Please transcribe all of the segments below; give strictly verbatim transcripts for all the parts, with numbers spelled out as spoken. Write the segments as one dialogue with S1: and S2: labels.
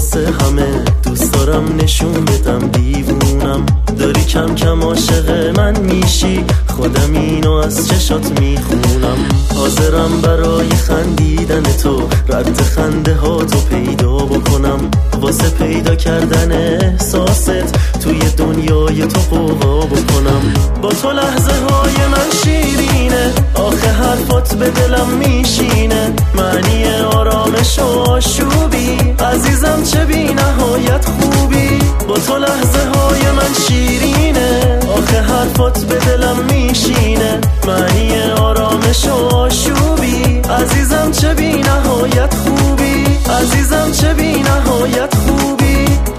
S1: واسه همه دوست دارم نشون بدم دیوونم داری، کم کم عاشق من میشی، خودم اینو از چشات میخونم. حاضرم برای خندیدن تو رد خنده ها تو پیدا بکنم، واسه پیدا کردن احساست توی دنیای تو قوا بکنم. با تو لحظه های من شیرینه، آخه حرفات به دلم میشینه، معنی آرامش و آشوبی، عزیزم چه بی نهایت خوبی. با تو لحظه های من شیرینه، آخه حرفات به دلم میشینه، معنی آرامش و آشوبی، عزیزم چه بی نهایت خوبی، عزیزم چه بی نهایت خوبی.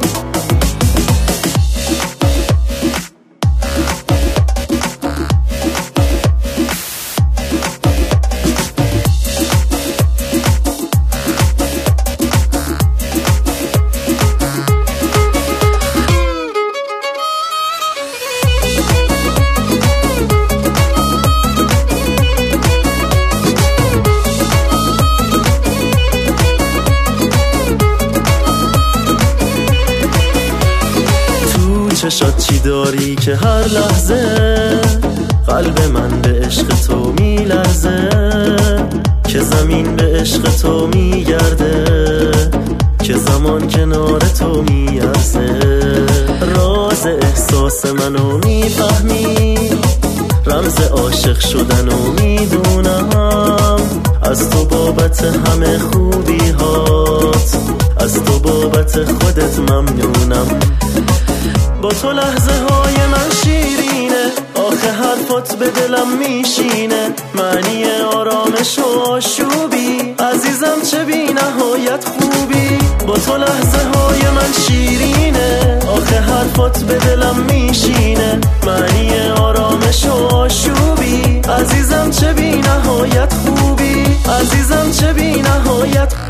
S1: چشات چی داری که هر لحظه قلب من به عشق تو میلرزه، که زمین به عشق تو میگرده، که زمان کنار تو میارزه. راز احساس منو میفهمی، رمز عاشق شدنو میدونم، از تو بابت همه خوبی هات، از تو بابت خودت ممنونم. با تو لحظه های من شیرینه، آخه حرفات به دلم میشینه، معنی آرامش و آشوبی، عزیزم چه بی نهایت خوبی. با تو لحظه های من شیرینه، آخه حرفات به دلم میشینه، معنی آرامش و آشوبی، عزیزم چه بی نهایت خوبی، عزیزم چه بی نهایت خوبی.